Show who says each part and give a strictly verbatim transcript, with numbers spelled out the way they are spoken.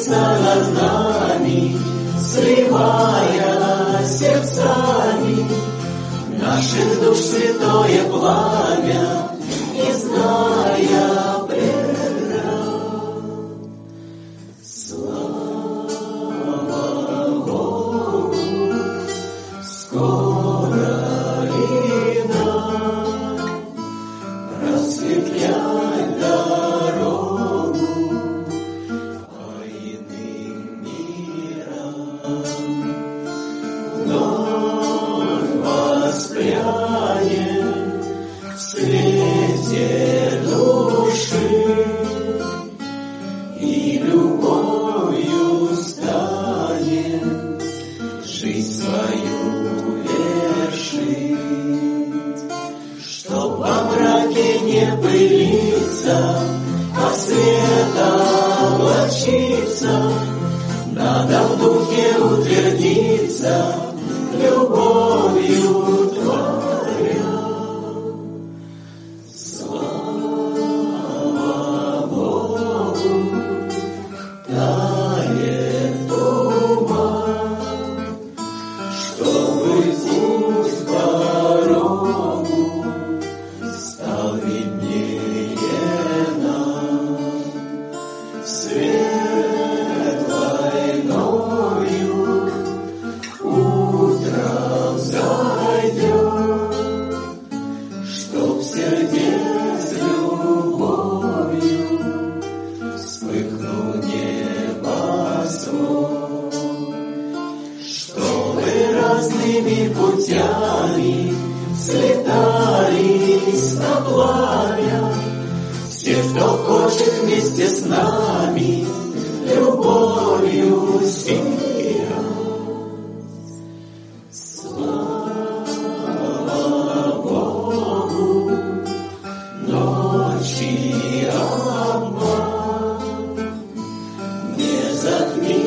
Speaker 1: смеется над нами, сливая сердцами наших душ святое пламя, не зная преград. Слава Богу, скоро и нам просветлять дорогу по иным мирам. Вновь воспрянем в свете души и любовью станем жизнь свою вершить, чтоб во мраке не пылиться, а светом облачиться, надо в духе утвердиться, любовью творя. Слава Богу, тает туман, чтобы путь дорогу стал виднее нам. Светлой ною утром зайдет, чтоб сердец любовью вспыхнул небосвод, чтобы разными путями слетались на пламя все, кто хочет вместе с нами любовью сиять. Слава Богу, ночи обман не затмит